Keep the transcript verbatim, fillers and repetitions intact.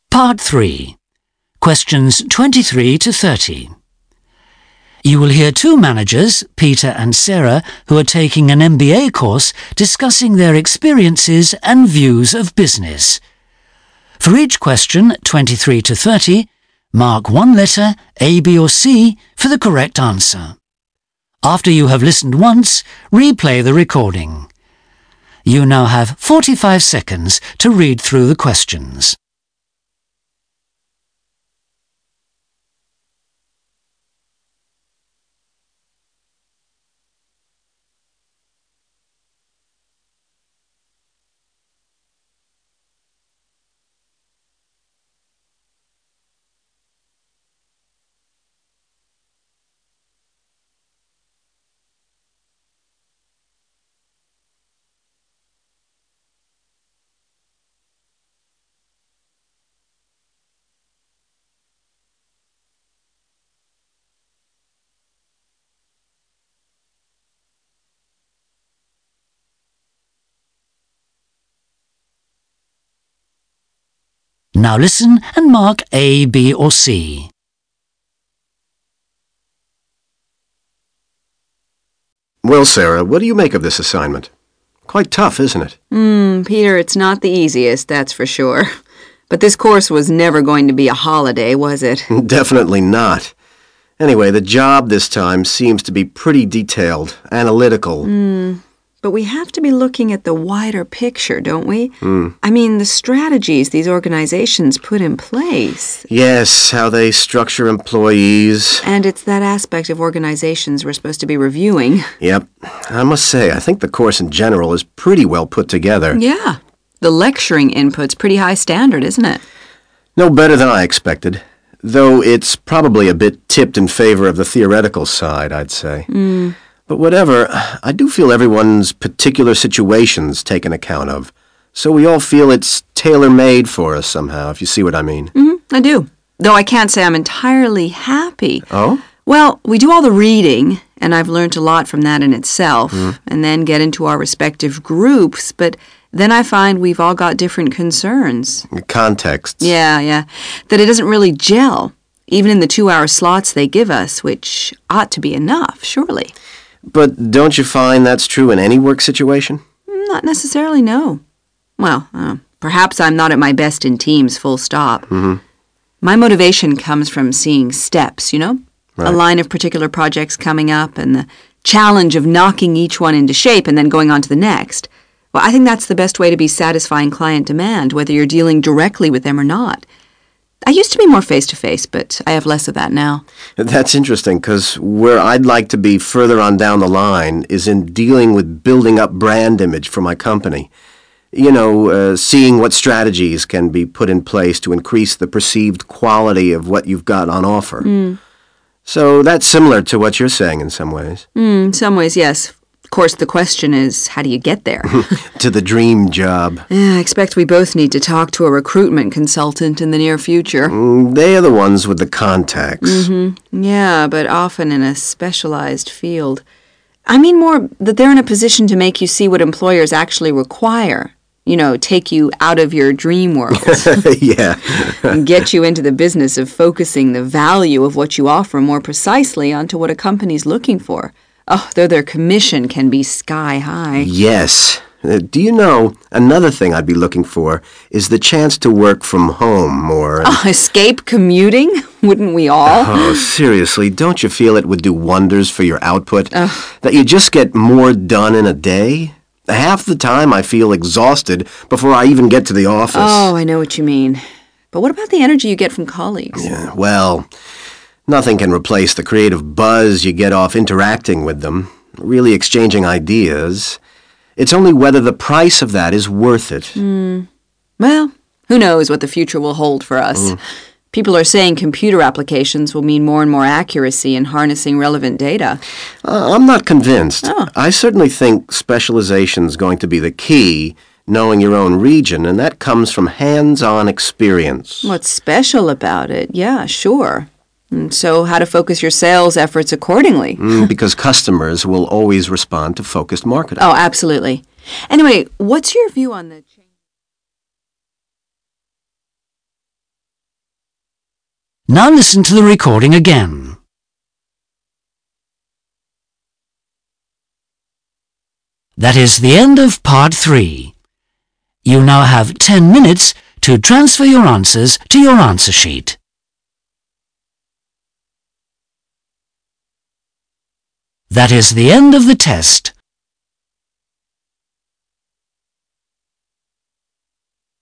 Part three. Questions twenty-three to thirty. You will hear two managers, Peter and Sarah, who are taking an M B A course discussing their experiences and views of business. For each question, twenty-three to thirty, mark one letter, A, B or C, for the correct answer. After you have listened once, replay the recording. You now have forty-five seconds to read through the questions. Now listen and mark A, B or C. Well, Sarah, what do you make of this assignment? Quite tough, isn't it? Hmm, Peter, it's not the easiest, that's for sure. But this course was never going to be a holiday, was it? Definitely not. Anyway, the job this time seems to be pretty detailed, analytical. Hmm. But we have to be looking at the wider picture, don't we? Mm. I mean, the strategies these organizations put in place. Yes, how they structure employees. And it's that aspect of organizations we're supposed to be reviewing. Yep. I must say, I think the course in general is pretty well put together. Yeah. The lecturing input's pretty high standard, isn't it? No better than I expected. Though it's probably a bit tipped in favor of the theoretical side, I'd say. Mm. But whatever, I do feel everyone's particular situation's taken account of. So we all feel it's tailor-made for us somehow, if you see what I mean. Mm-hmm, I do. Though I can't say I'm entirely happy. Oh? Well, we do all the reading, and I've learned a lot from that in itself, Mm. and then get into our respective groups, but then I find we've all got different concerns. Contexts. Yeah, yeah. That it doesn't really gel, even in the two-hour slots they give us, which ought to be enough, surely. But don't you find that's true in any work situation? Not necessarily, no. Well, uh, perhaps I'm not at my best in teams, full stop. Mm-hmm. My motivation comes from seeing steps, you know? Right. A line of particular projects coming up and the challenge of knocking each one into shape and then going on to the next. Well, I think that's the best way to be satisfying client demand, whether you're dealing directly with them or not. I used to be more face-to-face, but I have less of that now. That's interesting, because where I'd like to be further on down the line is in dealing with building up brand image for my company. You know, uh, seeing what strategies can be put in place to increase the perceived quality of what you've got on offer. Mm. So that's similar to what you're saying in some ways. Mm, in some ways, yes. Of course, the question is, how do you get there? To the dream job. Yeah, I expect we both need to talk to a recruitment consultant in the near future. Mm, they are the ones with the contacts. Mm-hmm. Yeah, but often in a specialized field. I mean more that they're in a position to make you see what employers actually require. You know, take you out of your dream world. Yeah. And get you into the business of focusing the value of what you offer more precisely onto what a company's looking for. Oh, though their commission can be sky high. Yes. Uh, do you know, another thing I'd be looking for is the chance to work from home more. Oh, escape commuting? Wouldn't we all? Oh, seriously, don't you feel it would do wonders for your output? Ugh. That you just get more done in a day? Half the time I feel exhausted before I even get to the office. Oh, I know what you mean. But what about the energy you get from colleagues? Yeah, well, nothing can replace the creative buzz you get off interacting with them, really exchanging ideas. It's only whether the price of that is worth it. Mm. Well, who knows what the future will hold for us. Mm. People are saying computer applications will mean more and more accuracy in harnessing relevant data. Uh, I'm not convinced. Oh. I certainly think specialization's going to be the key, knowing your own region, and that comes from hands-on experience. What's special about it? Yeah, sure. And so how to focus your sales efforts accordingly. Mm, because customers will always respond to focused marketing. Oh, absolutely. Anyway, what's your view on the change? Now listen to the recording again. That is the end of part three. You now have ten minutes to transfer your answers to your answer sheet. That is the end of the test.